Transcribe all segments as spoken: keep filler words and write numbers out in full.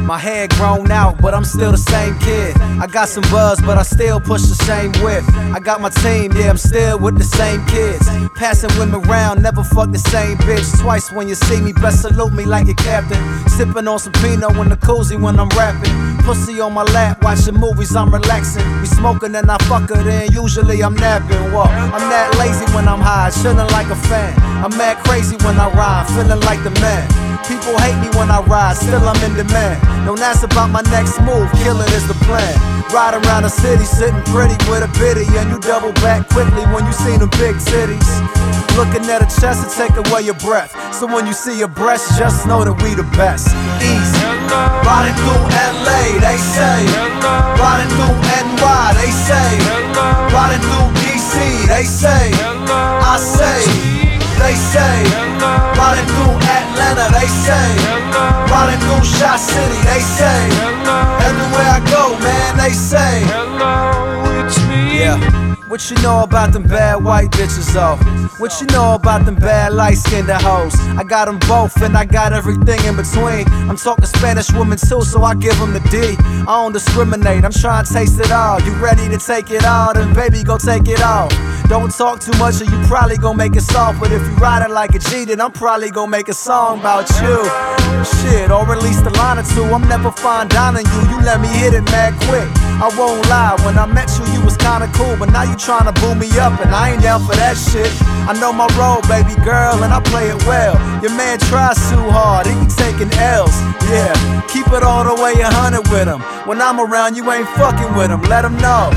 My hair grown out, but I'm still the same kid. I got some buzz, but I still push the same whip. I got my team, yeah, I'm still with the same kids. Passing women round, never fuck the same bitch. Twice when you see me, best salute me like a captain. Sipping on some Pinot in the koozie when I'm rapping. Pussy on my lap, watching movies, I'm relaxing. We smoking and I fuck her, then usually I'm napping. Whoa, I'm that lazy when I'm high, chilling like a fan. I'm mad crazy when I ride, feeling like the man. People hate me when I ride, still I'm in demand. Don't ask about my next move, kill it is the plan. Ride around the city, sitting pretty with a biddy, and you double back quickly when you see them big titties. Looking at a chest to take away your breath. So when you see a breast, just know that we the best. Easy. Riding through L A, they say. Riding through N Y, they say. Riding through D C, they say. I say, they say. Riding through Atlanta, they say. Riding through Shot City, they say. Everywhere I go, man, they say. Hello, it's me. Yeah. What you know about them bad white bitches, though? What you know about them bad light-skinned hoes? I got them both and I got everything in between. I'm talking Spanish women too, so I give them the D. I don't discriminate, I'm trying to taste it all. You ready to take it all, then baby, go take it all. Don't talk too much or you probably gon' make it soft. But if you ride it like a G, then I'm probably gon' make a song about you. Shit, or at least a line or two. I'm never fine dining you, you let me hit it mad quick. I won't lie, when I met you, you was kinda cool. But now you tryna boo me up and I ain't down for that shit. I know my role, baby girl, and I play it well. Your man tries too hard, he be taking L's. Yeah, keep it all the way a hundred with him. When I'm around, you ain't fucking with him, let him know.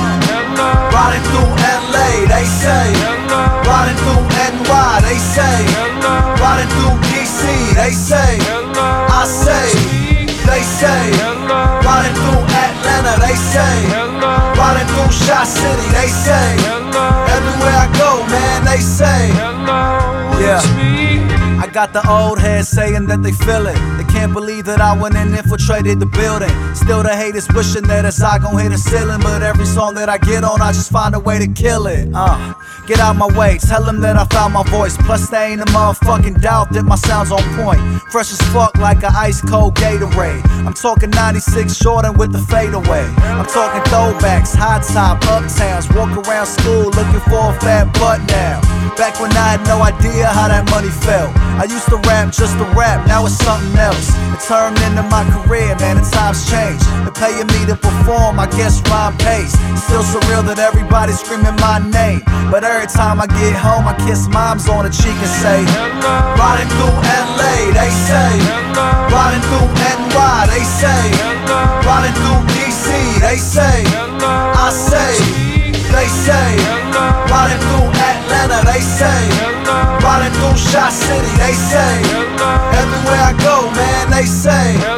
Riding through L A, they say. Riding through N Y, they say. Riding through D C, they say. I say, they say. Riding through Atlanta, they say. Riding through Shot City, they say. Everywhere I go, man, they say. Yeah. I got the old heads saying that they feel it. They can't believe that I went and infiltrated the building. Still the haters wishing that it's I gon' hit the ceiling. But every song that I get on, I just find a way to kill it. Uh, get out my way, tell them that I found my voice. Plus they ain't a motherfucking doubt that my sound's on point. Fresh as fuck like an ice cold Gatorade. I'm talking ninety-six Jordan with the fadeaway. I'm talking throwbacks, high top, uptowns. Walk around school looking for a fat butt now. Back when I had no idea how that money felt. I used to rap just to rap, now it's something else. It turned into my career, man, the times changed. They're paying me to perform, I guess rhyme pays. Still surreal that everybody's screaming my name. But every time I get home, I kiss moms on the cheek and say, riding through L A, they say. Riding through N Y, they say. Riding through D C, they say. I say, they say. Riding through Atlanta, they say. Riding through Shot City, they say. Everywhere I go, man, they say.